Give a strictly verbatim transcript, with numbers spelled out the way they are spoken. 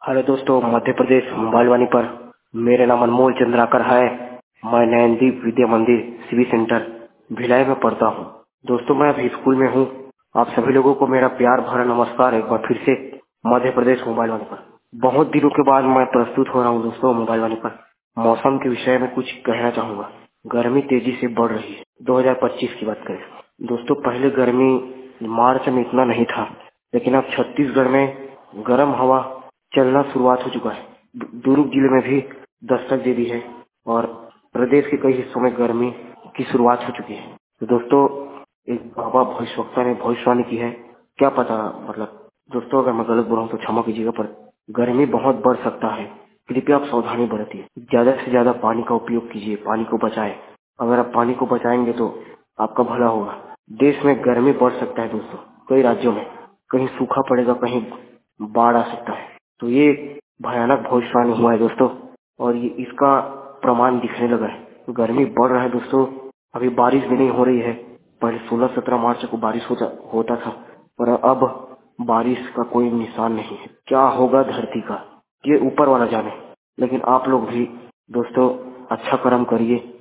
Hello दोस्तों, Madhya Pradesh mobile वाणी पर मेरा नाम अनमोल चंद्राकर है। मैं नयनदीप विद्या मंदिर सिविल सेंटर भिलाई में पढ़ता हूँ। दोस्तों, मैं अभी स्कूल में हूँ। आप सभी लोगों को मेरा प्यार भरा नमस्कार एक बार फिर से मध्य प्रदेश मोबाइल वाणी पर। बहुत दिनों के बाद मैं प्रस्तुत हो रहा हूँ दोस्तों मोबाइल वाणी पर। मौसम के विषय में कुछ कहना चाहूँगा। गर्मी तेजी से बढ़ रही है। दो हज़ार पच्चीस की बात करें दोस्तों, पहले गर्मी मार्च में इतना नहीं था, लेकिन अब छत्तीसगढ़ में गर्म हवा चलना शुरुआत हो चुका है। दुर्ग जिले में भी दस्तक दे दी है और प्रदेश के कई हिस्सों में गर्मी की शुरुआत हो चुकी है। तो दोस्तों, एक बाबा भविष्यवक्ता ने भविष्यवाणी की है। क्या पता, मतलब दोस्तों, अगर मैं गलत बोल रहा हूं तो क्षमा कीजिएगा, पर गर्मी बहुत बढ़ सकता है। कृपया आप सावधानी बरतिए। ज्यादा से ज्यादा पानी का उपयोग कीजिए, पानी को बचाएं। अगर आप पानी को बचाएंगे तो आपका भला होगा। देश में गर्मी बढ़ सकता है दोस्तों। कई राज्यों में कहीं सूखा पड़ेगा, कहीं बाढ़ आ सकता है। तो ये भयानक भविष्यवाणी हुआ है दोस्तों, और ये इसका प्रमाण दिखने लगा है। गर्मी बढ़ रहा है दोस्तों। अभी बारिश भी नहीं हो रही है। पहले सोलह सत्रह मार्च को बारिश हो होता था, पर अब बारिश का कोई निशान नहीं है। क्या होगा धरती का, ये ऊपर वाला जाने। लेकिन आप लोग भी दोस्तों अच्छा कर्म करिए।